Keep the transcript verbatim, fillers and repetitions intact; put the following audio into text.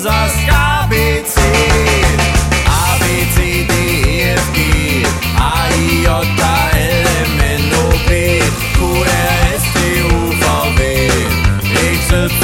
unser Ska-A B C. A, B, C, D, E, F, G, A, I, J, K, L, M, N, O, P, Q, R, S, T, U, V, W, X, Y,